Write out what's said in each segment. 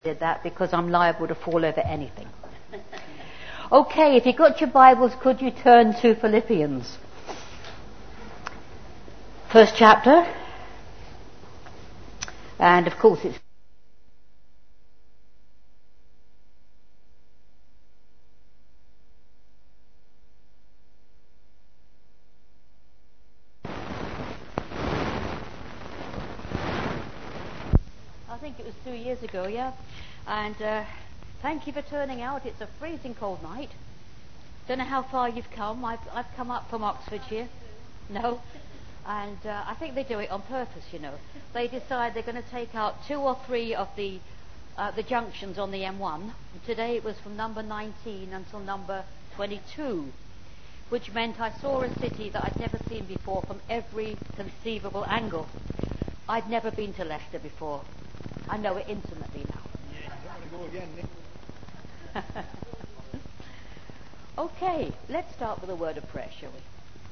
Did that because I'm liable to fall over anything. Okay, if you've got your Bibles, could you turn to Philippians? First chapter. And of course it's I think it was 2 years ago, yeah. And thank you for turning out. It's a freezing cold night. Don't know how far you've come. I've come up from Oxfordshire. No. And I think they do it on purpose, you know. They decide they're going to take out 2 or 3 of the junctions on the M1. Today it was from number 19 until number 22, which meant I saw a city that I'd never seen before from every conceivable angle. I'd never been to Leicester before. I know it intimately now. Go again, Nick. Okay, let's start with a word of prayer, shall we?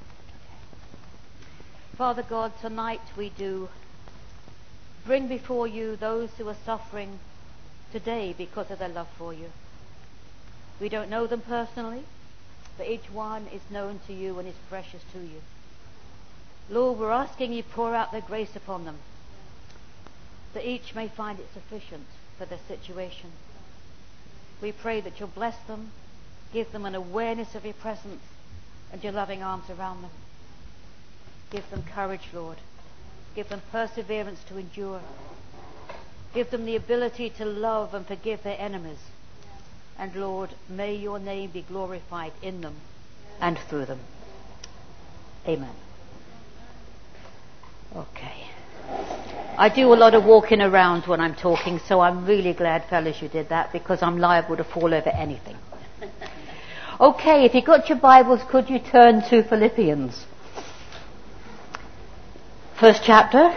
Father God, tonight we do bring before you those who are suffering today because of their love for you. We don't know them personally, but each one is known to you and is precious to you. Lord, we're asking you pour out their grace upon them, that each may find it sufficient for their situation. We pray that you'll bless them, give them an awareness of your presence and your loving arms around them. Give them courage, Lord. Give them perseverance to endure. Give them the ability to love and forgive their enemies. And Lord, may your name be glorified in them and through them. Amen. Okay. I do a lot of walking around when I'm talking, so I'm really glad, fellas, you did that, because I'm liable to fall over anything. Okay, if you've got your Bibles, could you turn to Philippians? First chapter.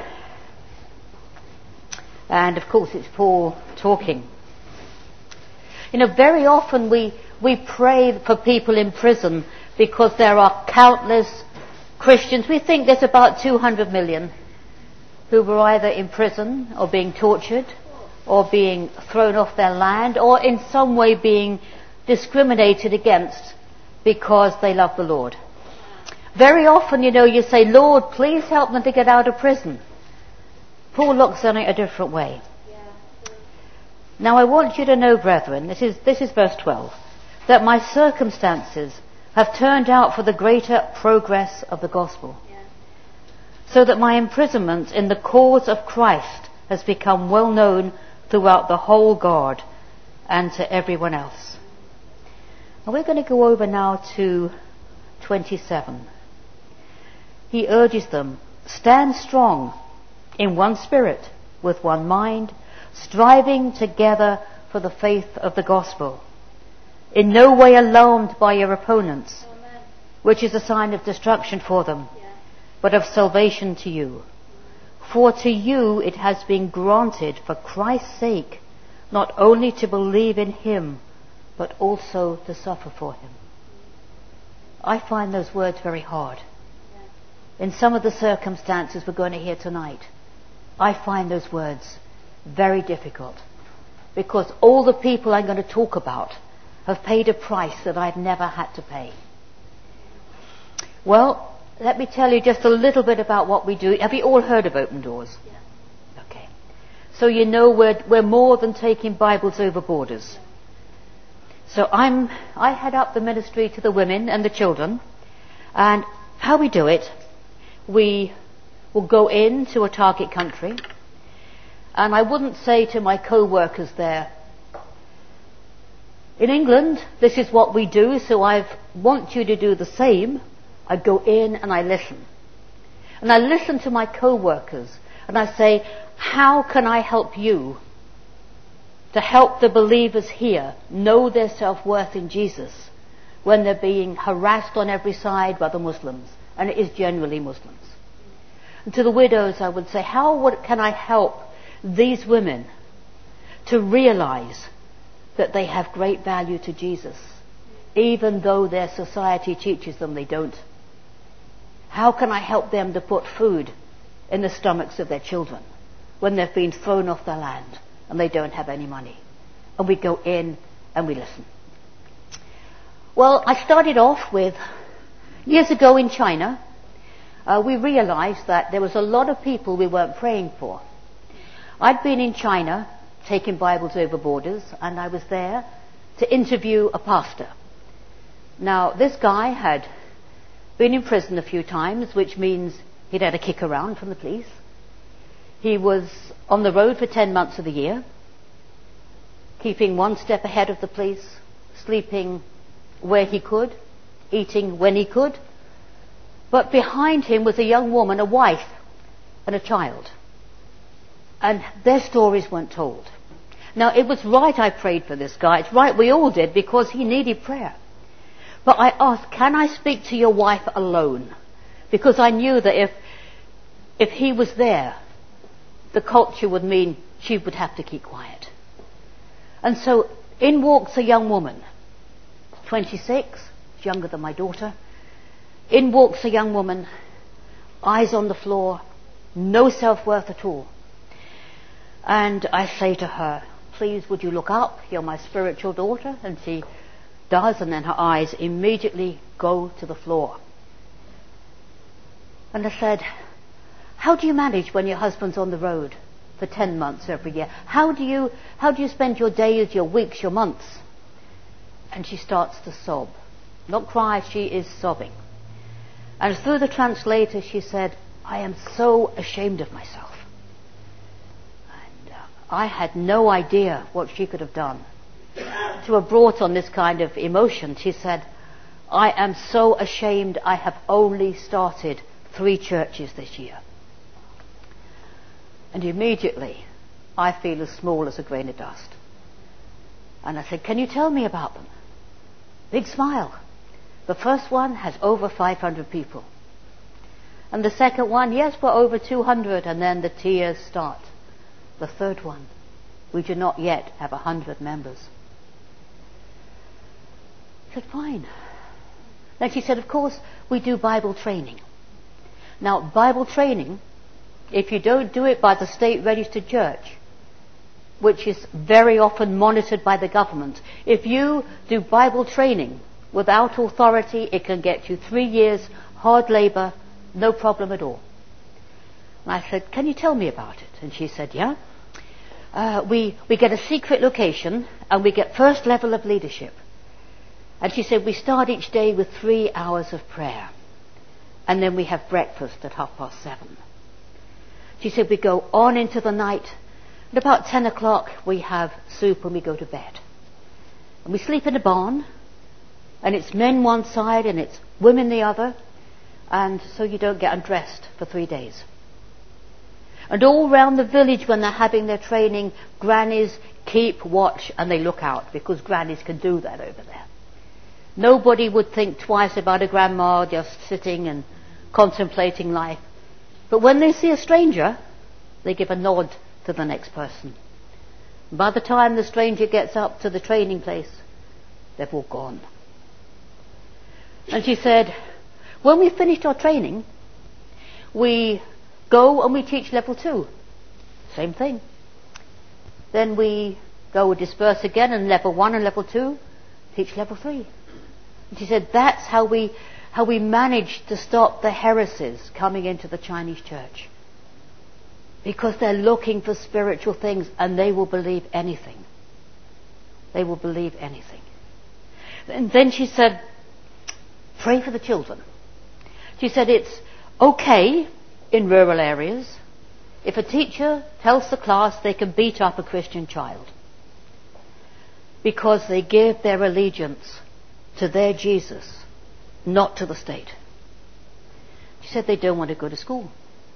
And of course it's Paul talking. You know, very often we pray for people in prison because there are countless Christians. We think there's about 200 million who were either in prison or being tortured or being thrown off their land or in some way being discriminated against because they love the Lord. Very often, you know, you say, Lord, please help them to get out of prison. Paul looks on it a different way. Now I want you to know, brethren, this is verse 12, that my circumstances have turned out for the greater progress of the gospel, so that my imprisonment in the cause of Christ has become well known throughout the whole guard and to everyone else. And we're going to go over now to 27. He urges them, stand strong in one spirit, with one mind, striving together for the faith of the gospel, in no way alarmed by your opponents, which is a sign of destruction for them, but of salvation to you. For to you it has been granted for Christ's sake not only to believe in him, but also to suffer for him. I find those words very hard. In some of the circumstances we're going to hear tonight, I find those words very difficult, because all the people I'm going to talk about have paid a price that I've never had to pay. Well, let me tell you just a little bit about what we do. Have you all heard of Open Doors? Yeah. Okay. So you know we're more than taking Bibles over borders. So I head up the ministry to the women and the children. And how we do it, we will go into a target country. And I wouldn't say to my co-workers there, in England, this is what we do, so I want you to do the same. I go in and I listen. And I listen to my co-workers and I say, how can I help you to help the believers here know their self-worth in Jesus when they're being harassed on every side by the Muslims? And it is generally Muslims. And to the widows I would say, can I help these women to realize that they have great value to Jesus, even though their society teaches them they don't? How can I help them to put food in the stomachs of their children when they've been thrown off their land and they don't have any money. And we go in and we listen. Well, I started off with, years ago in China, we realized that there was a lot of people we weren't praying for. I'd been in China taking Bibles over borders, and I was there to interview a pastor. Now, this guy had been in prison a few times, which means he'd had a kick around from the police. He was on the road for 10 months of the year, keeping one step ahead of the police, sleeping where he could, eating when he could. But behind him was a young woman, a wife, and a child. And their stories weren't told. Now, it was right I prayed for this guy. It's right we all did, because he needed prayer. But I asked, can I speak to your wife alone? Because I knew that if he was there, the culture would mean she would have to keep quiet. And so in walks a young woman, 26, younger than my daughter. In walks a young woman, eyes on the floor, no self-worth at all. And I say to her, please would you look up, you're my spiritual daughter. And she does, and then her eyes immediately go to the floor. And I said, how do you manage when your husband's on the road for 10 months every year? How do you spend your days, your weeks, your months? And she starts to sob. Not cry, she is sobbing. And through the translator she said, I am so ashamed of myself. And I had no idea what she could have done to have brought on this kind of emotion. She said, I am so ashamed I have only started 3 churches this year. And immediately I feel as small as a grain of dust. And I said, can you tell me about them? Big smile. The first one has over 500 people. And the second one, yes, we're over 200. And then the tears start. The third one, we do not yet have 100 members. I said, fine. Then she said, of course, we do Bible training. Now, Bible training, if you don't do it by the state registered church, which is very often monitored by the government, if you do Bible training without authority, it can get you 3 years, hard labour, no problem at all. And I said, can you tell me about it? And she said, yeah. We get a secret location and we get first level of leadership. And she said, we start each day with 3 hours of prayer. And then we have breakfast at 7:30. She said, we go on into the night. At about 10 o'clock, we have soup and we go to bed. And we sleep in a barn. And it's men one side and it's women the other. And so you don't get undressed for 3 days. And all round the village when they're having their training, grannies keep watch and they look out, because grannies can do that over there. Nobody would think twice about a grandma just sitting and contemplating life. But when they see a stranger, they give a nod to the next person. By the time the stranger gets up to the training place, they've all gone. And she said, when we finished our training, we go and we teach level 2. Same thing. Then we go disperse again, and level 1 and level 2 teach level 3. And she said that's how we managed to stop the heresies coming into the Chinese church. Because they're looking for spiritual things and they will believe anything. They will believe anything. And then she said, pray for the children. She said it's okay in rural areas if a teacher tells the class they can beat up a Christian child, because they give their allegiance to their Jesus, not to the state. She said they don't want to go to school.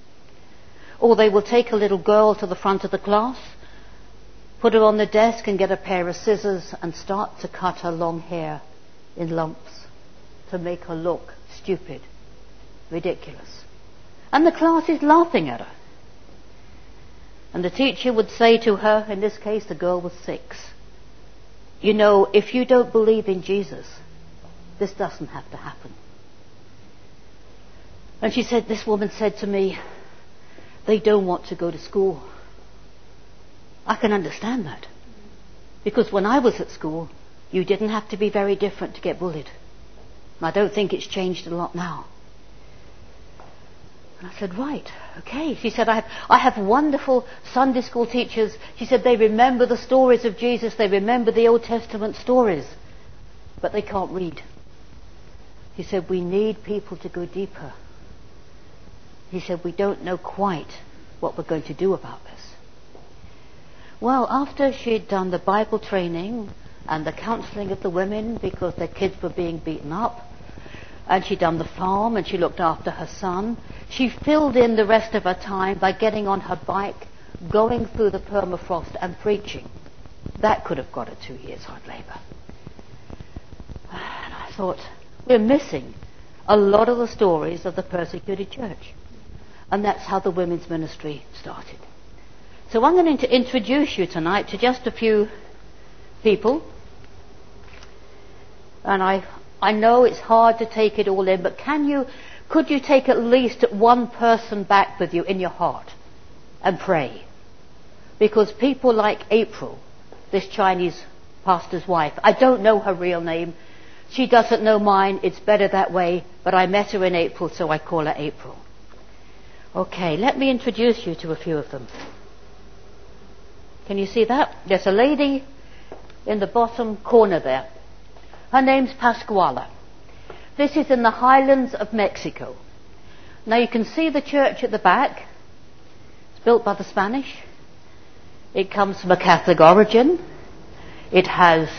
Or they will take a little girl to the front of the class, put her on the desk and get a pair of scissors and start to cut her long hair in lumps to make her look stupid, ridiculous. And the class is laughing at her. And the teacher would say to her, in this case the girl was 6, you know, if you don't believe in Jesus, this doesn't have to happen. And she said, this woman said to me, they don't want to go to school. I can understand that. Because when I was at school, you didn't have to be very different to get bullied. And I don't think it's changed a lot now. And I said, right, okay. She said, I have wonderful Sunday school teachers. She said, they remember the stories of Jesus. They remember the Old Testament stories. But they can't read. He said, we need people to go deeper. He said, we don't know quite what we're going to do about this. Well, after she'd done the Bible training and the counselling of the women because their kids were being beaten up, and she'd done the farm and she looked after her son, she filled in the rest of her time by getting on her bike, going through the permafrost and preaching. That could have got her 2 years hard labour. And I thought, we're missing a lot of the stories of the persecuted church. And that's how the women's ministry started. So I'm going to introduce you tonight to just a few people. And I know it's hard to take it all in, but could you take at least one person back with you in your heart and pray? Because people like April, this Chinese pastor's wife, I don't know her real name. She doesn't know mine. It's better that way. But I met her in April, so I call her April. Okay, let me introduce you to a few of them. Can you see that? There's a lady in the bottom corner there. Her name's Pascuala. This is in the highlands of Mexico. Now you can see the church at the back. It's built by the Spanish. It comes from a Catholic origin. It has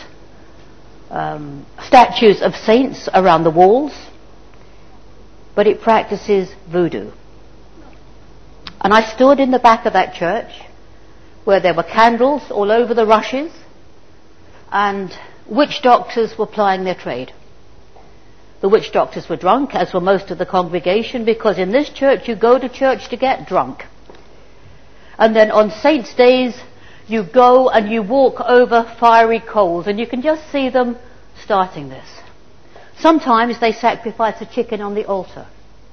statues of saints around the walls. But it practices voodoo. And I stood in the back of that church where there were candles all over the rushes and witch doctors were plying their trade. The witch doctors were drunk, as were most of the congregation, because in this church you go to church to get drunk. And then on saints' days you go and you walk over fiery coals, and you can just see them starting this. Sometimes they sacrifice a chicken on the altar.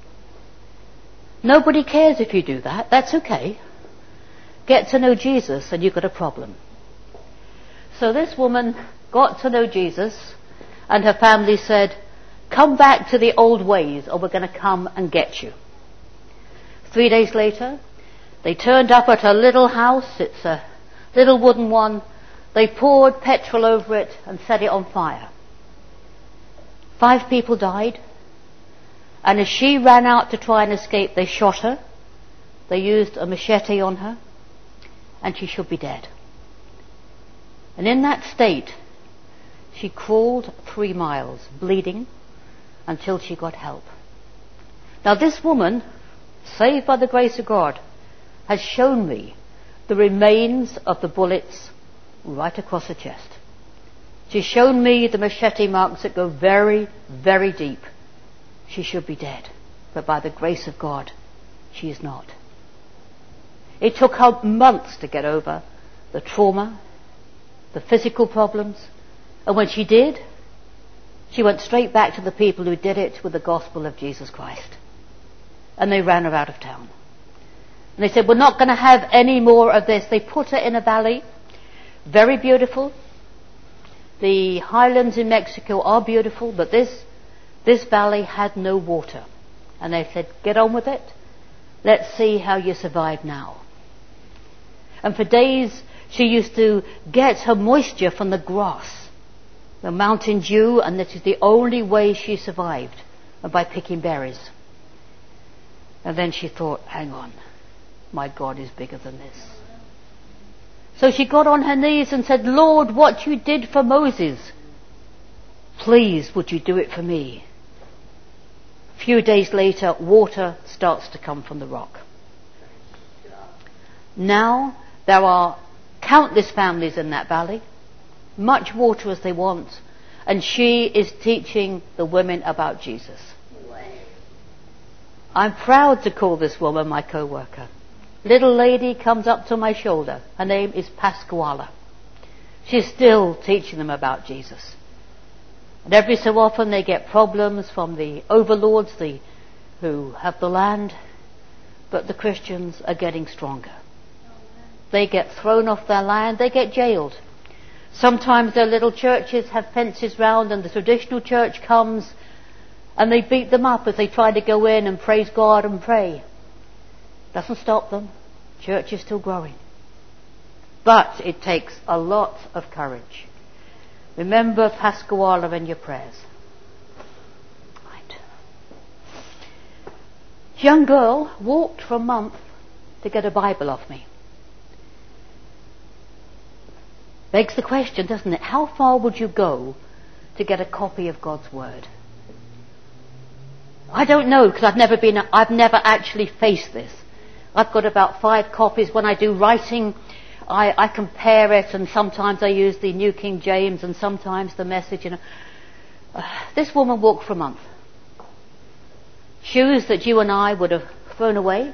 Nobody cares if you do that. That's okay. Get to know Jesus and you've got a problem. So this woman got to know Jesus, and her family said, come back to the old ways or we're going to come and get you. 3 days later, they turned up at her little house. It's a little wooden one. They poured petrol over it and set it on fire. 5 people died. And as she ran out to try and escape, they shot her. They used a machete on her. And she should be dead. And in that state, she crawled 3 miles, bleeding, until she got help. Now this woman, saved by the grace of God, has shown me the remains of the bullets right across her chest. She's shown me the machete marks that go very, very deep. She should be dead, but by the grace of God, she is not. It took her months to get over the trauma, the physical problems, and when she did, she went straight back to the people who did it with the gospel of Jesus Christ. And they ran her out of town. And they said, we're not going to have any more of this. They put her in a valley, very beautiful. The highlands in Mexico are beautiful, but this valley had no water. And they said, get on with it. Let's see how you survive now. And for days she used to get her moisture from the grass, the mountain dew, and this is the only way she survived, by picking berries. And then she thought, hang on, my God is bigger than this. So she got on her knees and said, Lord, what you did for Moses, please would you do it for me? A few days later, water starts to come from the rock. Now there are countless families in that valley, much water as they want, and she is teaching the women about Jesus. I'm proud to call this woman my co-worker. Little lady comes up to my shoulder. Her name is Pascuala. She's still teaching them about Jesus. And every so often they get problems from the overlords, who have the land, but the Christians are getting stronger. They get thrown off their land, they get jailed. Sometimes their little churches have fences round and the traditional church comes and they beat them up as they try to go in and praise God and pray. Doesn't stop them. Church is still growing. But it takes a lot of courage. Remember Pasquale in your prayers. Right. Young girl walked for a month to get a Bible off me. Begs the question, doesn't it? How far would you go to get a copy of God's Word? I don't know, because I've never actually faced this. I've got about 5 copies. When I do writing, I compare it, and sometimes I use the New King James and sometimes the Message. This woman walked for a month. Shoes that you and I would have thrown away.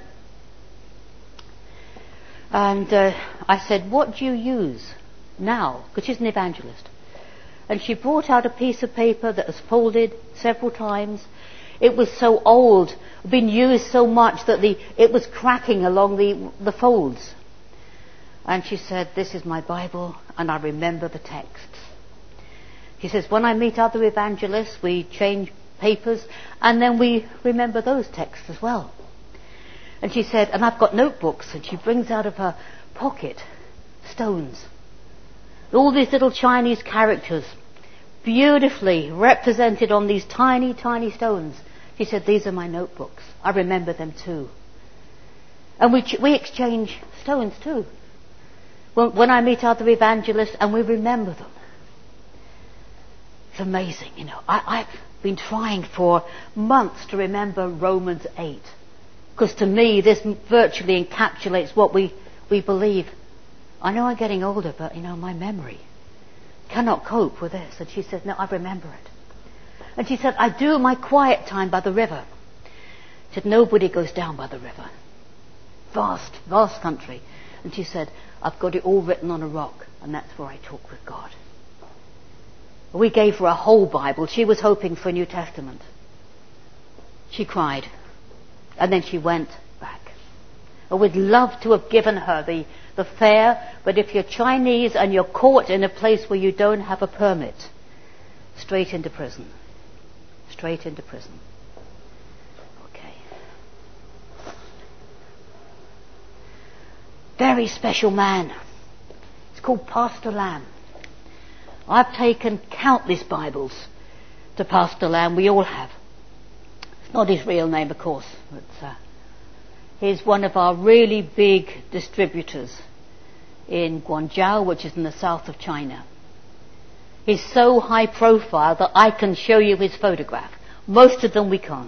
And I said, what do you use now? Because she's an evangelist. And she brought out a piece of paper that was folded several times. It was so old, been used so much that it was cracking along the folds. And she said, this is my Bible and I remember the texts. She says, when I meet other evangelists, we change papers and then we remember those texts as well. And she said, and I've got notebooks, and she brings out of her pocket stones. All these little Chinese characters, beautifully represented on these tiny, tiny stones. She said, these are my notebooks. I remember them too. And we exchange stones too. When I meet other evangelists and we remember them. It's amazing, you know. I've been trying for months to remember Romans 8. Because to me, this virtually encapsulates what we believe. I know I'm getting older, but, you know, my memory cannot cope with this. And she said, no, I remember it. And she said, I do my quiet time by the river. She said, nobody goes down by the river. Vast, vast country. And she said, I've got it all written on a rock, and that's where I talk with God. We gave her a whole Bible. She was hoping for a New Testament. She cried. And then she went back. I would love to have given her the fare, but if you're Chinese and you're caught in a place where you don't have a permit, straight into prison. Straight into prison. Okay. Very special man. It's called Pastor Lamb. I've taken countless Bibles to Pastor Lamb. We all have. It's not his real name, of course, but he's one of our really big distributors in Guangzhou, which is in the south of China. He's so high profile that I can show you his photograph. Most of them we can't.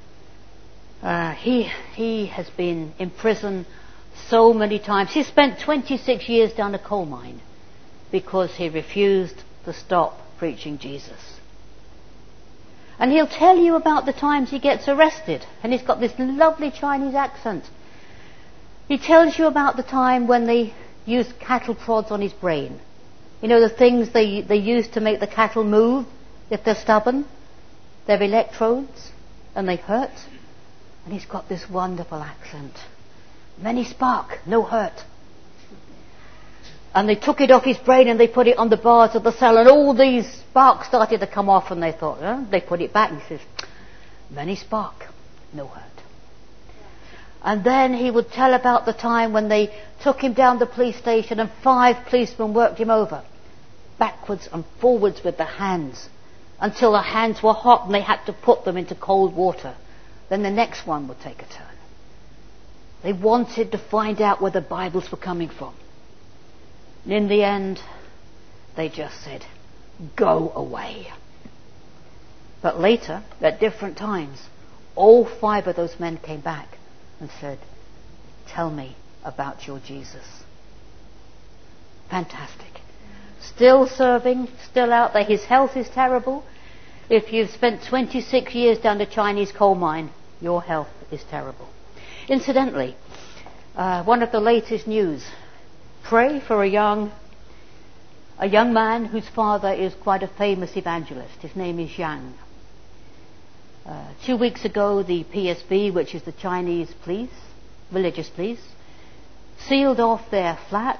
He has been in prison so many times. He spent 26 years down a coal mine because he refused to stop preaching Jesus. And he'll tell you about the times he gets arrested, and he's got this lovely Chinese accent. He tells you about the time when they used cattle prods on his brain. You know, the things they use to make the cattle move if they're stubborn? They're electrodes, and they hurt. And he's got this wonderful accent. Many spark, no hurt. And they took it off his brain and they put it on the bars of the cell, and all these sparks started to come off, and they thought, they put it back, and he says, many spark, no hurt. And then he would tell about the time when they took him down to the police station and 5 policemen worked him over, backwards and forwards with their hands, until the hands were hot and they had to put them into cold water. Then the next one would take a turn. They wanted to find out where the Bibles were coming from. And in the end, they just said, go away. But later, at different times, all 5 of those men came back and said, tell me about your Jesus. Fantastic. Still serving, still out there. His health is terrible. If you've spent 26 years down the Chinese coal mine, your health is terrible. Incidentally, one of the latest news, pray for a young man whose father is quite a famous evangelist. His name is Yang. 2 weeks ago, the PSB, which is the Chinese police, religious police, sealed off their flat,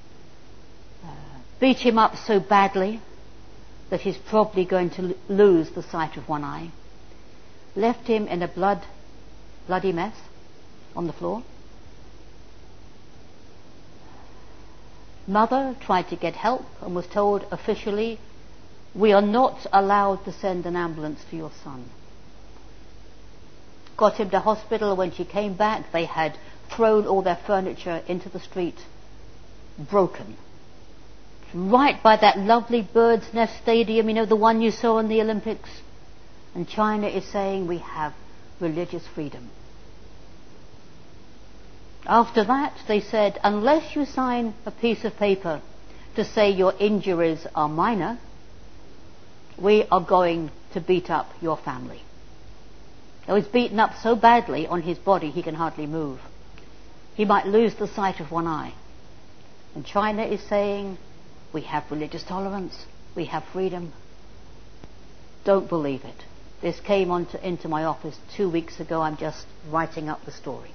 beat him up so badly that he's probably going to lose the sight of one eye, left him in a bloody mess on the floor. Mother tried to get help and was told officially, we are not allowed to send an ambulance for your son. Got him to hospital. When she came back, they had thrown all their furniture into the street, broken. Right by that lovely Bird's Nest Stadium, you know, the one you saw in the Olympics. And China is saying we have religious freedom. After that, they said, unless you sign a piece of paper to say your injuries are minor, we are going to beat up your family. He was beaten up so badly on his body he can hardly move. He might lose the sight of one eye. And China is saying, we have religious tolerance, we have freedom. Don't believe it. This came into my office 2 weeks ago. I'm just writing up the story.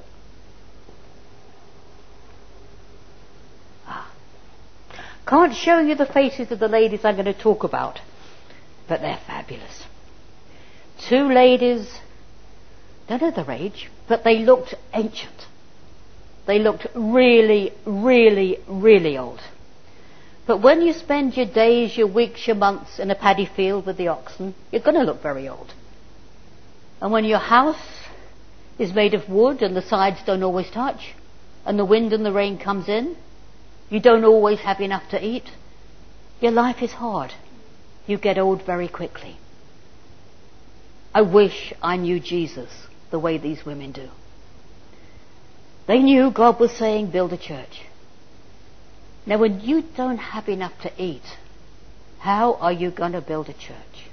Can't show you the faces of the ladies I'm going to talk about, but they're fabulous. 2 ladies, don't know their age, but they looked ancient. They looked really, really, really old. But when you spend your days, your weeks, your months in a paddy field with the oxen, you're going to look very old. And when your house is made of wood and the sides don't always touch, and the wind and the rain comes in, you don't always have enough to eat, your life is hard. You get old very quickly. I wish I knew Jesus the way these women do. They knew God was saying, build a church. Now, when you don't have enough to eat, how are you going to build a church?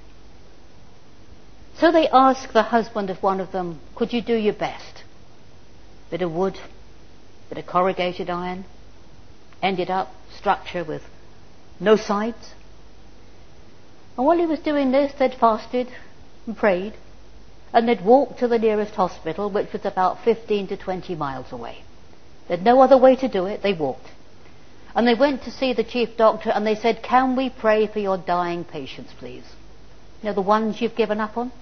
So they asked the husband of one of them, could you do your best? Bit of wood, bit of corrugated iron, ended up structure with no sides. And while he was doing this, they'd fasted and prayed, and they'd walked to the nearest hospital, which was about 15 to 20 miles away. They'd no other way to do it. They walked. And they went to see the chief doctor, and they said, can we pray for your dying patients, please? You know, the ones you've given up on?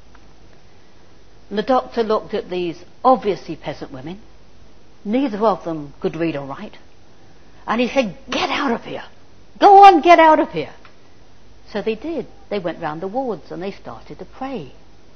And the doctor looked at these obviously peasant women. Neither of them could read or write. And he said, get out of here. Go on, get out of here. So they did. They went round the wards and they started to pray.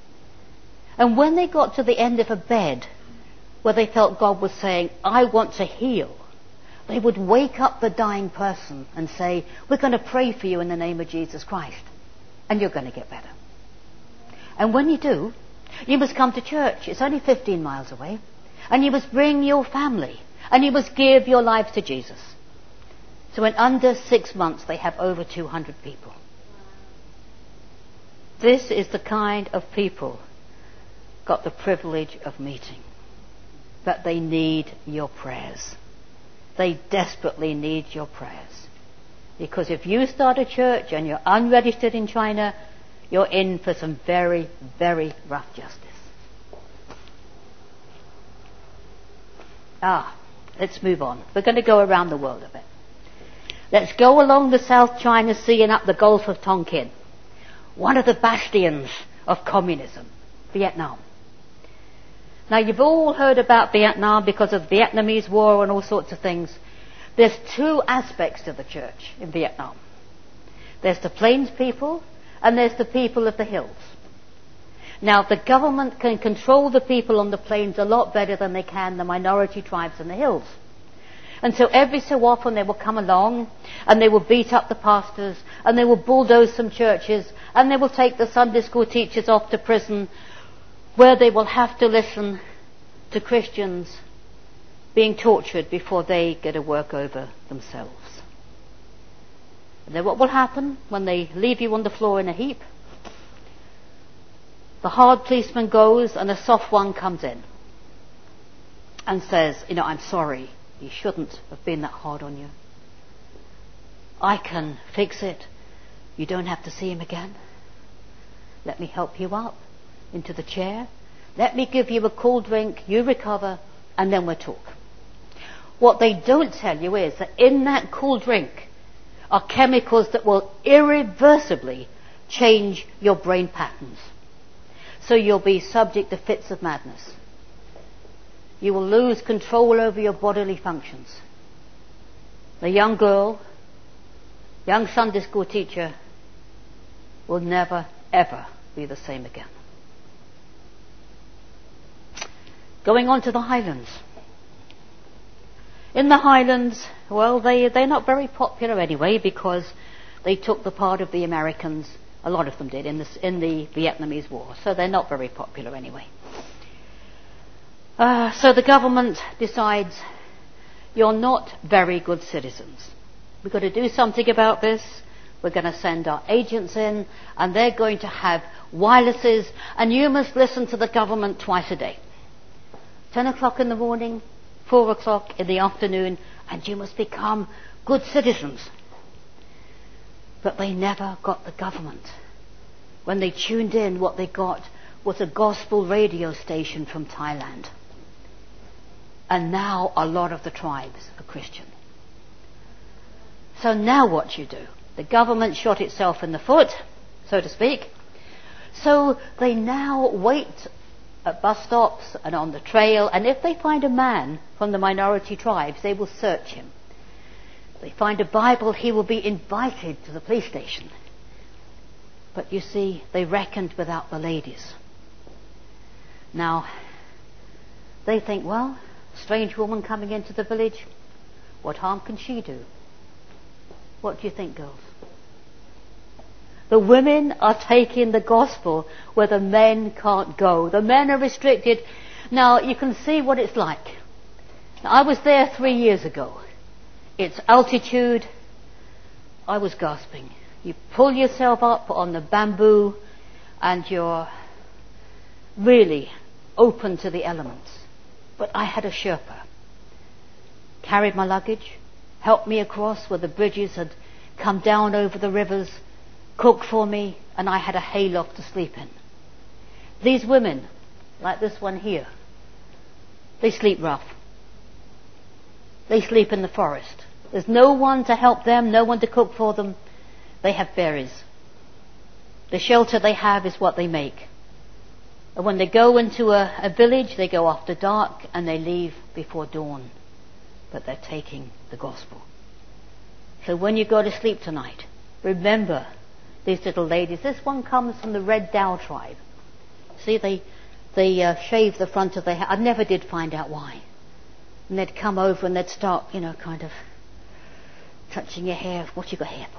And when they got to the end of a bed where they felt God was saying, I want to heal, they would wake up the dying person and say, we're going to pray for you in the name of Jesus Christ, and you're going to get better. And when you do, you must come to church. It's only 15 miles away. And you must bring your family, and you must give your life to Jesus. So in under 6 months, they have over 200 people. This is the kind of people got the privilege of meeting. But they need your prayers. They desperately need your prayers. Because if you start a church and you're unregistered in China, you're in for some very, very rough justice. Let's move on. We're going to go around the world a bit. Let's go along the South China Sea and up the Gulf of Tonkin. One of the bastions of communism, Vietnam. Now, you've all heard about Vietnam because of the Vietnamese War and all sorts of things. There's 2 aspects to the church in Vietnam. There's the plains people and there's the people of the hills. Now, the government can control the people on the plains a lot better than they can the minority tribes in the hills. And so every so often they will come along and they will beat up the pastors and they will bulldoze some churches and they will take the Sunday school teachers off to prison, where they will have to listen to Christians being tortured before they get a work over themselves. And then what will happen when they leave you on the floor in a heap? The hard policeman goes and a soft one comes in and says, I'm sorry, he shouldn't have been that hard on you. I can fix it. You don't have to see him again. Let me help you up into the chair. Let me give you a cool drink, you recover, and then we'll talk. What they don't tell you is that in that cool drink are chemicals that will irreversibly change your brain patterns. So you'll be subject to fits of madness. You will lose control over your bodily functions. The young girl, young Sunday school teacher, will never, ever be the same again. Going on to the Highlands. In the Highlands, well, they're not very popular anyway, because they took the part of the Americans, a lot of them did, in the Vietnamese War. So they're not very popular anyway. So the government decides, you're not very good citizens. We've got to do something about this. We're going to send our agents in, and they're going to have wirelesses, and you must listen to the government twice a day. 10 o'clock in the morning, 4 o'clock in the afternoon, and you must become good citizens. But they never got the government. When they tuned in, what they got was a gospel radio station from Thailand. And now a lot of the tribes are Christian. So now what you do? The government shot itself in the foot, so to speak. So they now wait at bus stops and on the trail, and if they find a man from the minority tribes, they will search him. If they find a Bible, he will be invited to the police station. But you see, they reckoned without the ladies. Now, they think, well, a strange woman coming into the village, what harm can she do? What do you think, girls? The women are taking the gospel where the men can't go. The men are restricted. Now, you can see what it's like. Now, I was there 3 years ago. It's altitude. I was gasping. You pull yourself up on the bamboo and you're really open to the elements. But I had a Sherpa. Carried my luggage, helped me across where the bridges had come down over the rivers, cooked for me, and I had a hayloft to sleep in. These women, like this one here, they sleep rough. They sleep in the forest. There's no one to help them, no one to cook for them. They have berries. The shelter they have is what they make. And when they go into a village, they go after dark and they leave before dawn. But they're taking the gospel. So when you go to sleep tonight, remember these little ladies. This one comes from the Red Dao tribe. See, they shave the front of their hair. I never did find out why. And they'd come over and they'd start, kind of touching your hair. What you got hair for?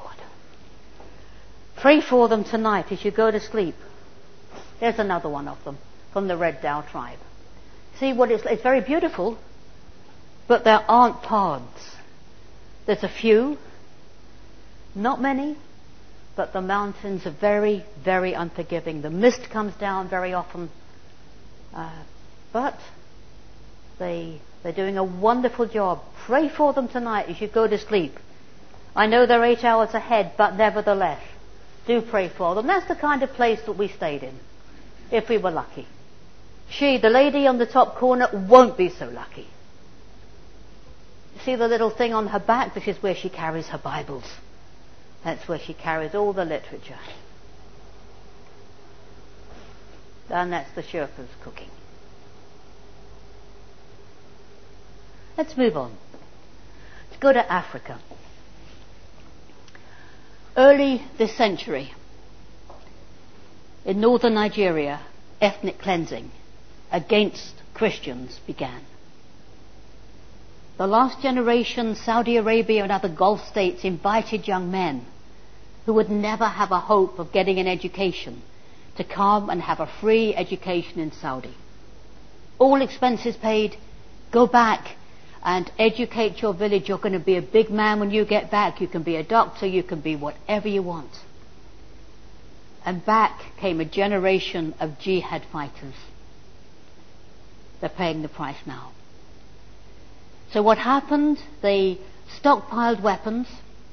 Pray for them tonight as you go to sleep. There's another one of them from the Red Dao tribe. See what it's very beautiful, but there aren't paths. There's a few, not many, but the mountains are very, very unforgiving. The mist comes down very often, but they're doing a wonderful job. Pray for them tonight as you go to sleep. I know they're 8 hours ahead, but nevertheless, do pray for them. That's the kind of place that we stayed in, if we were lucky. She, the lady on the top corner, won't be so lucky. See the little thing on her back? This is where she carries her Bibles. That's where she carries all the literature. And that's the Sherpas cooking. Let's move on. Let's go to Africa. Early this century, in northern Nigeria, ethnic cleansing against Christians began. The last generation, Saudi Arabia and other Gulf states invited young men who would never have a hope of getting an education to come and have a free education in Saudi. All expenses paid. Go back and educate your village. You're going to be a big man when you get back. You can be a doctor. You can be whatever you want. And back came a generation of jihad fighters. They're paying the price now. So what happened? They stockpiled weapons,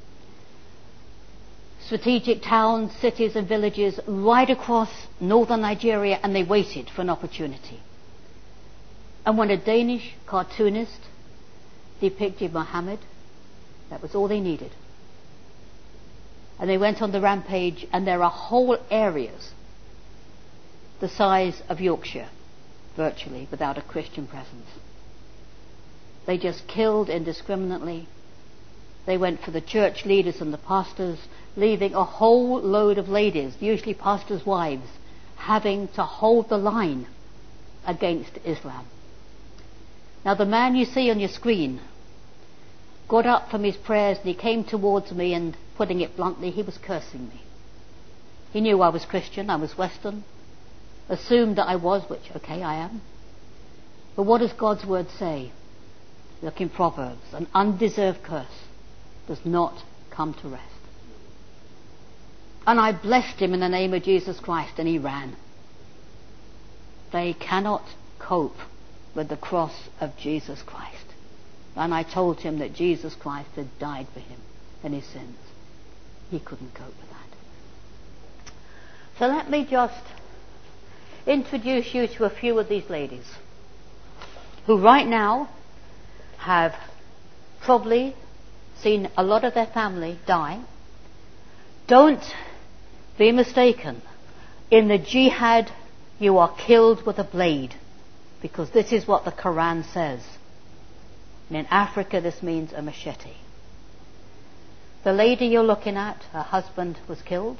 strategic towns, cities and villages right across northern Nigeria, and they waited for an opportunity. And when a Danish cartoonist depicted Muhammad. That was all they needed. And they went on the rampage, and there are whole areas the size of Yorkshire, virtually, without a Christian presence. They just killed indiscriminately. They went for the church leaders and the pastors, leaving a whole load of ladies, usually pastors' wives, having to hold the line against Islam. Now the man you see on your screen got up from his prayers and he came towards me, and putting it bluntly, he was cursing me. He knew I was Christian, I was Western, assumed that I was, which, okay, I am. But what does God's word say? Look in Proverbs, an undeserved curse does not come to rest. And I blessed him in the name of Jesus Christ, and he ran. They cannot cope with the cross of Jesus Christ. And I told him that Jesus Christ had died for him and his sins. He couldn't cope with that. So let me just introduce you to a few of these ladies who right now have probably seen a lot of their family die. Don't be mistaken. In the jihad, you are killed with a blade, because this is what the Quran says. And in Africa, this means a machete. The lady you're looking at, her husband was killed.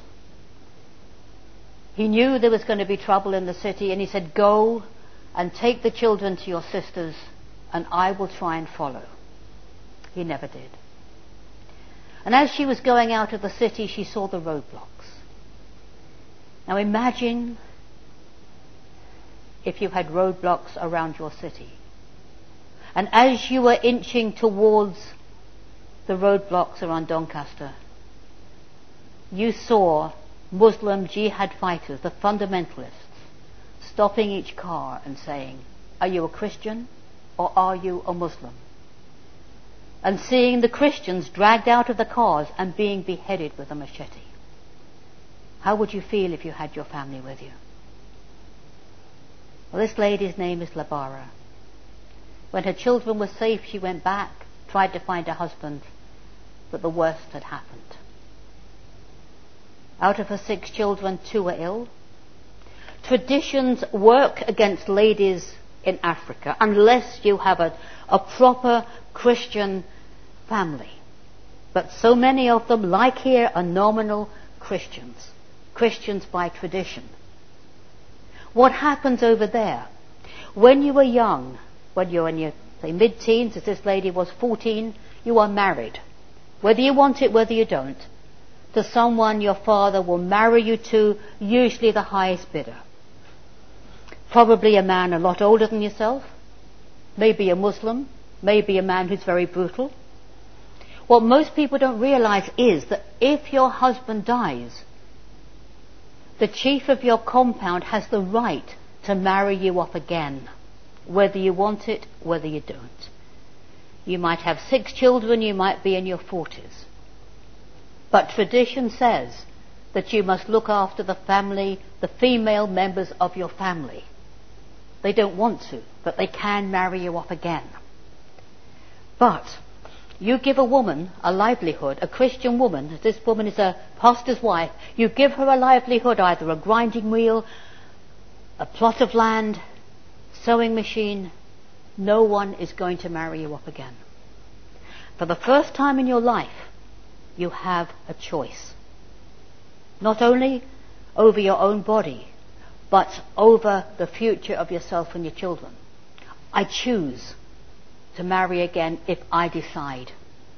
He knew there was going to be trouble in the city, and he said, go and take the children to your sisters, and I will try and follow. He never did. And as she was going out of the city, she saw the roadblocks. Now imagine if you had roadblocks around your city. And as you were inching towards the roadblocks around Doncaster, you saw Muslim jihad fighters, the fundamentalists, stopping each car and saying, are you a Christian or are you a Muslim? And seeing the Christians dragged out of the cars and being beheaded with a machete. How would you feel if you had your family with you? Well, this lady's name is Labara. When her children were safe, she went back, tried to find a husband, but the worst had happened. Out of her 6 children, 2 were ill. Traditions work against ladies in Africa unless you have a proper Christian family. But so many of them, like here, are nominal Christians. Christians by tradition. What happens over there? When you were young, when you're in your mid-teens, as this lady was 14, you are married. Whether you want it, whether you don't, to someone your father will marry you to, usually the highest bidder. Probably a man a lot older than yourself, maybe a Muslim, maybe a man who's very brutal. What most people don't realize is that if your husband dies, the chief of your compound has the right to marry you off again, whether you want it, whether you don't. You might have 6 children, you might be in your 40s. But tradition says that you must look after the family, the female members of your family. They don't want to, but they can marry you off again. But you give a woman a livelihood, a Christian woman, this woman is a pastor's wife, you give her a livelihood, either a grinding wheel, a plot of land, sewing machine, no one is going to marry you off again. For the first time in your life, you have a choice. Not only over your own body, but over the future of yourself and your children. I choose to marry again if I decide.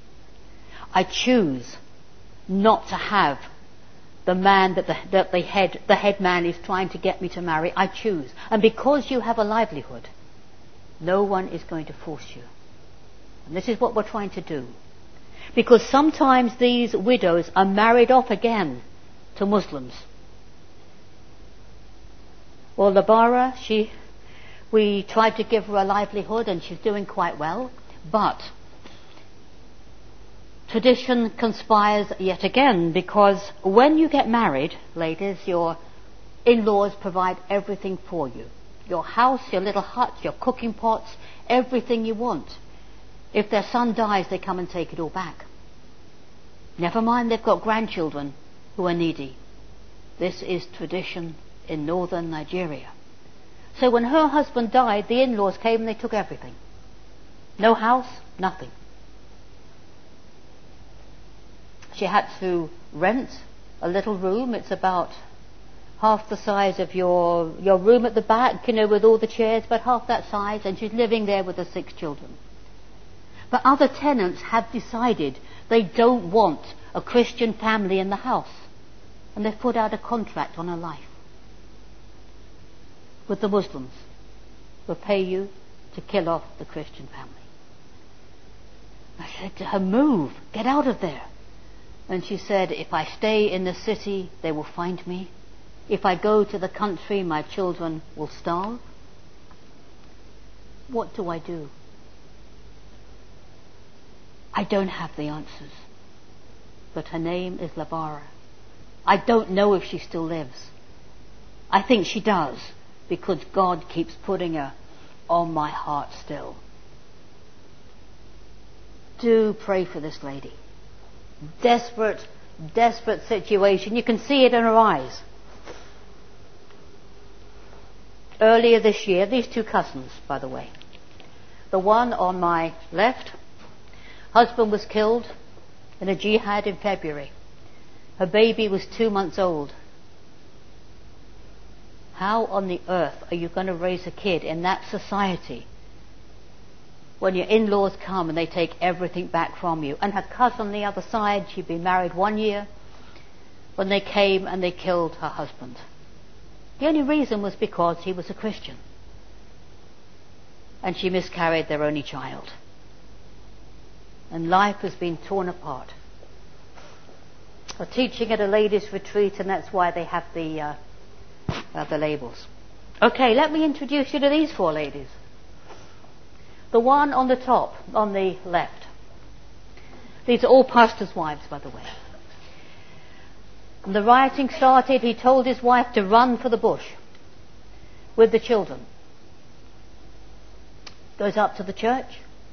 I choose not to have the man that the head man is trying to get me to marry. I choose. And because you have a livelihood, no one is going to force you. And this is what we're trying to do. Because sometimes these widows are married off again to Muslims. Well, Labara, we tried to give her a livelihood and she's doing quite well, but tradition conspires yet again, because when you get married, ladies, your in-laws provide everything for you. Your house, your little hut, your cooking pots, everything you want. If their son dies, they come and take it all back. Never mind they've got grandchildren who are needy. This is tradition in northern Nigeria. So when her husband died, the in-laws came and they took everything. No house, nothing. She had to rent a little room. It's about half the size of your room at the back, with all the chairs, but half that size, and she's living there with her 6 children. But other tenants have decided they don't want a Christian family in the house, and they've put out a contract on her life with the Muslims. We'll pay you to kill off the Christian family. I said to her, move, get out of there. And she said, if I stay in the city, they will find me. If I go to the country, my children will starve. What do I do? I don't have the answers. But her name is Labara. I don't know if she still lives. I think she does, because God keeps putting her on my heart still. Do pray for this lady. Desperate, desperate situation. You can see it in her eyes. Earlier this year, these 2 cousins, by the way. The one on my left, husband was killed in a jihad in February. Her baby was 2 months old. How on the earth are you going to raise a kid in that society when your in-laws come and they take everything back from you? And her cousin on the other side, she'd been married 1 year, when they came and they killed her husband. The only reason was because he was a Christian. And she miscarried their only child. And life has been torn apart. I'm teaching at a ladies' retreat, and that's why they have the labels. Okay, let me introduce you to these 4 ladies. The one on the top, on the left. These are all pastors' wives, by the way. When the rioting started, he told his wife to run for the bush with the children. Goes up to the church.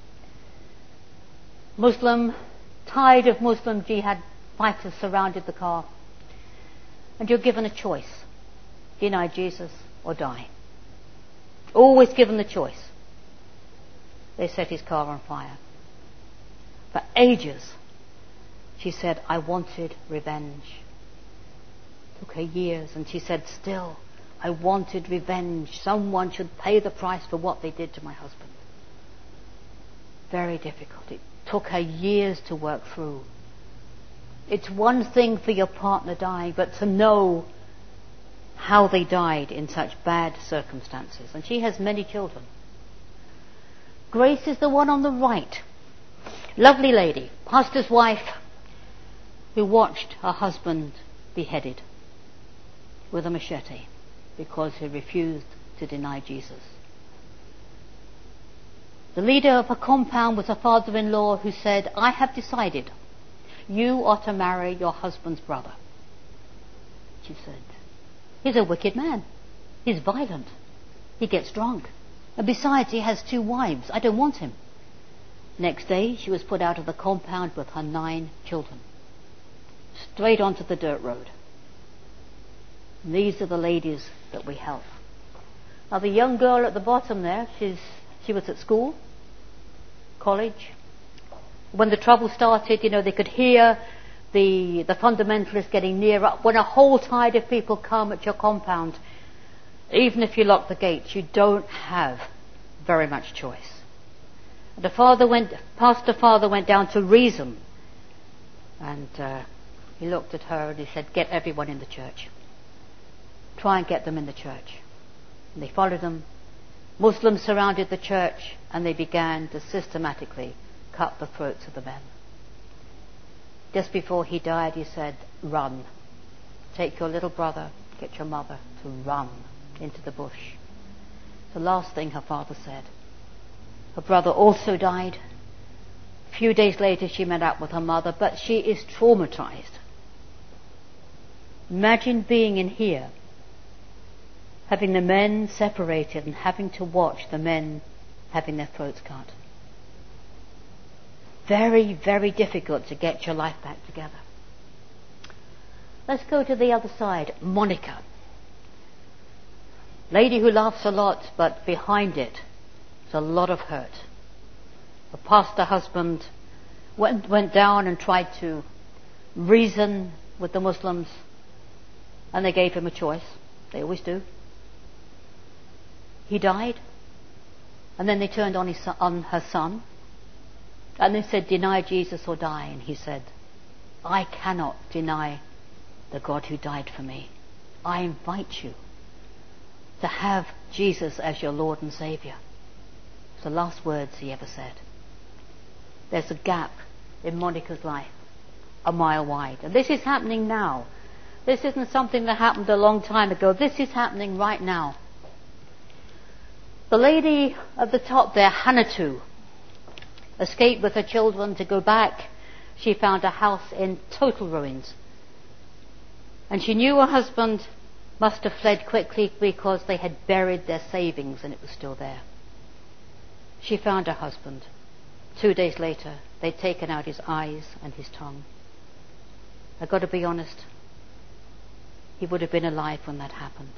Tide of Muslim jihad fighters surrounded the car. And you're given a choice. Deny Jesus or die. Always given the choice. They set his car on fire. For ages, she said, I wanted revenge. It took her years, and she said, still, I wanted revenge. Someone should pay the price for what they did to my husband. Very difficult. It took her years to work through. It's one thing for your partner dying, but to know how they died in such bad circumstances. And she has many children. Grace is the one on the right. Lovely lady, pastor's wife, who watched her husband beheaded with a machete because he refused to deny Jesus. The leader of her compound was her father-in-law, who said, I have decided you are to marry your husband's brother. She said, he's a wicked man. He's violent. He gets drunk. And besides, he has 2 wives. I don't want him. Next day, she was put out of the compound with her 9 children. Straight onto the dirt road. And these are the ladies that we help. Now, the young girl at the bottom there, she was at school, college. When the trouble started, they could hear the fundamentalists getting nearer. When a whole tide of people come at your compound, even if you lock the gates, you don't have very much choice. Pastor Father went down to Reason, and he looked at her and he said, get everyone in the church. Try and get them in the church. And they followed them. Muslims surrounded the church, and they began to systematically cut the throats of the men. Just before he died, he said, run. Take your little brother, get your mother to run into the bush. The last thing her father said. Her brother also died. A few days later, she met up with her mother, but she is traumatized. Imagine being in here, having the men separated and having to watch the men having their throats cut. very, very difficult to get your life back together. Let's go to the other side. Monica. Lady who laughs a lot, but behind it is a lot of hurt. The pastor husband went down and tried to reason with the Muslims, and they gave him a choice. They always do. He died, and then they turned on her son, and they said, deny Jesus or die. And he said, I cannot deny the God who died for me. I invite you to have Jesus as your Lord and Saviour. It's the last words he ever said. There's a gap in Monica's life, a mile wide. And this is happening now. This isn't something that happened a long time ago. This is happening right now. The lady at the top there, Hannatu, escaped with her children to go back. She found a house in total ruins. And she knew her husband must have fled quickly because they had buried their savings and it was still there. She found her husband. 2 days later, they'd taken out his eyes and his tongue. I've got to be honest, he would have been alive when that happened.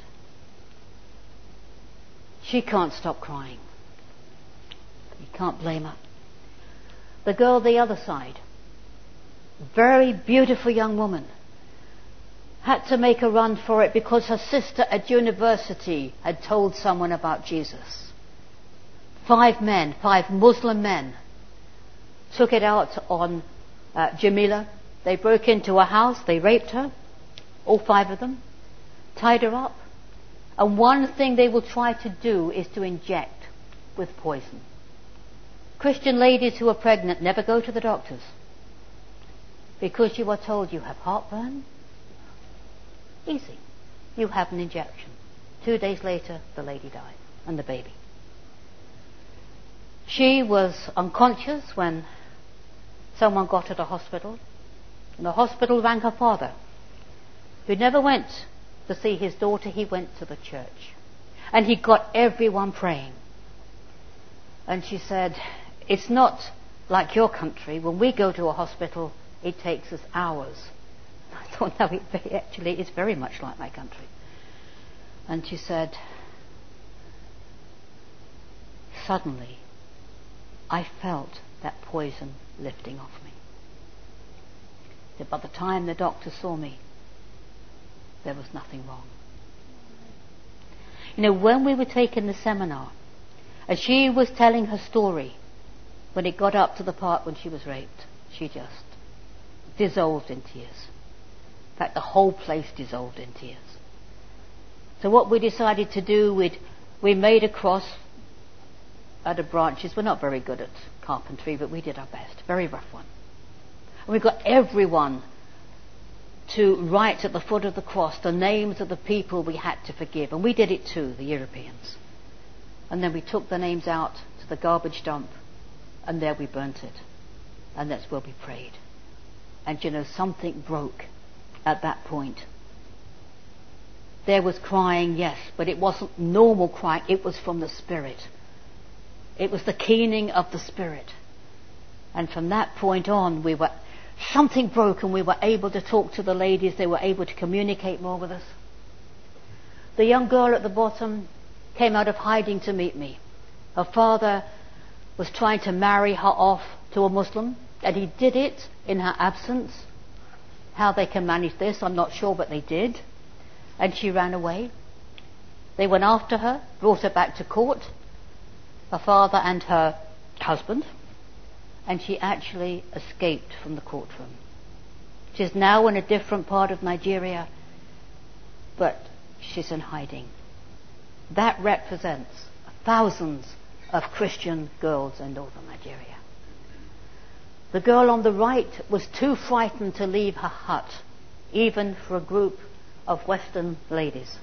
She can't stop crying. You can't blame her. The girl the other side, very beautiful young woman, had to make a run for it because her sister at university had told someone about Jesus. 5 Muslim men, took it out on Jamila. They broke into a house, they raped her, all 5 of them, tied her up. And one thing they will try to do is to inject with poison. Christian ladies who are pregnant never go to the doctors because you are told you have heartburn. Easy. You have an injection. 2 days later, the lady died, and the baby. She was unconscious when someone got her to hospital, and the hospital rang her father, who never went to see his daughter. He went to the church, and he got everyone praying. And she said, it's not like your country. When we go to a hospital, it takes us hours. I thought, no, it actually is very much like my country. And she said, suddenly, I felt that poison lifting off me. That by the time the doctor saw me, there was nothing wrong. You know, when we were taking the seminar, and she was telling her story, when it got up to the part when she was raped, she just dissolved in tears. In fact, the whole place dissolved in tears. So what we decided to do, we made a cross out of branches. We're not very good at carpentry, but we did our best. Very rough one. And we got everyone to write at the foot of the cross the names of the people we had to forgive. And we did it too, the Europeans. And then we took the names out to the garbage dump, and there we burnt it. And that's where we prayed. And you know, something broke at that point. There was crying, yes, but it wasn't normal crying. It was from the Spirit. It was the keening of the Spirit. And from that point on, something broke, and we were able to talk to the ladies. They were able to communicate more with us. The young girl at the bottom came out of hiding to meet me. Her father was trying to marry her off to a Muslim, and he did it in her absence. How they can manage this, I'm not sure, but they did. And she ran away. They went after her, brought her back to court, her father and her husband, and she actually escaped from the courtroom. She's now in a different part of Nigeria, but she's in hiding. That represents thousands of Christian girls in northern Nigeria. The girl on the right was too frightened to leave her hut, even for a group of Western ladies.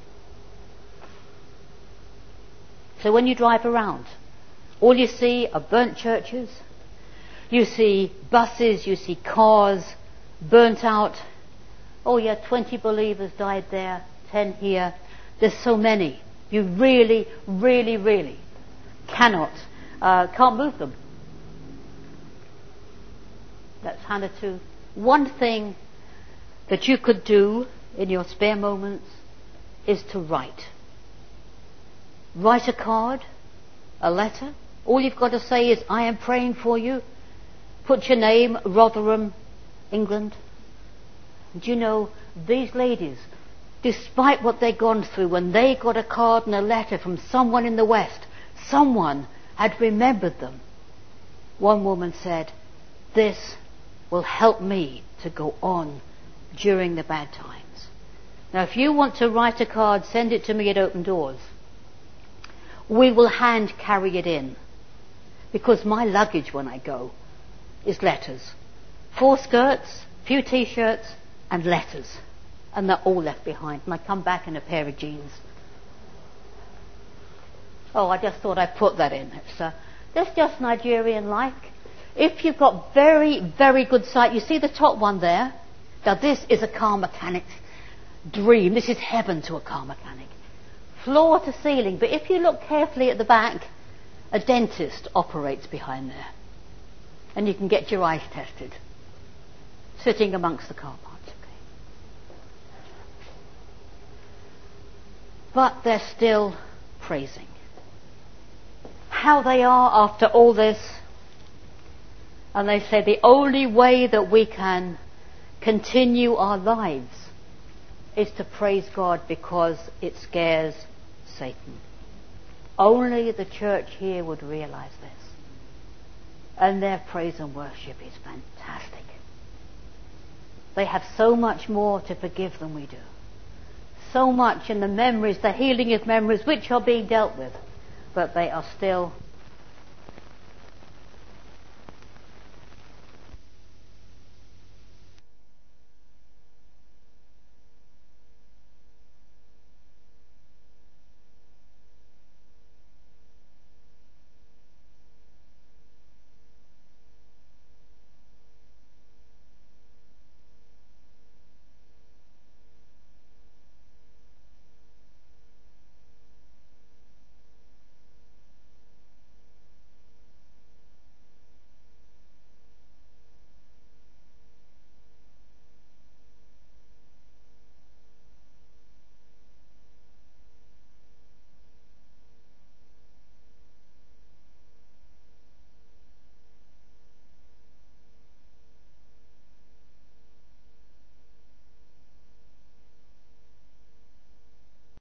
So when you drive around, all you see are burnt churches, you see buses, you see cars burnt out. Oh yeah, 20 believers died there, 10 here. There's so many. You really, really, really can't move them. Let's hand it to one thing that you could do in your spare moments is to write. Write a card, a letter. All you've got to say is, I am praying for you. Put your name, Rotherham, England. And you know, these ladies, despite what they'd gone through, when they got a card and a letter from someone in the West, someone had remembered them. One woman said, this will help me to go on during the bad times. Now, if you want to write a card, send it to me at Open Doors. We will hand carry it in, because my luggage when I go is letters. 4 skirts, few t-shirts and letters, and they're all left behind, and I come back in a pair of jeans. Oh, I just thought I'd put that in. That's just Nigerian-like. If you've got very, very good sight, you see the top one there? Now this is a car mechanic's dream. This is heaven to a car mechanic. Floor to ceiling. But if you look carefully at the back, a dentist operates behind there. And you can get your eyes tested. Sitting amongst the car parts. Okay. But they're still praising. How they are after all this. And they say the only way that we can continue our lives is to praise God, because it scares Satan. Only the church here would realize this. And their praise and worship is fantastic. They have so much more to forgive than we do. So much in the memories, the healing of memories which are being dealt with. But they are still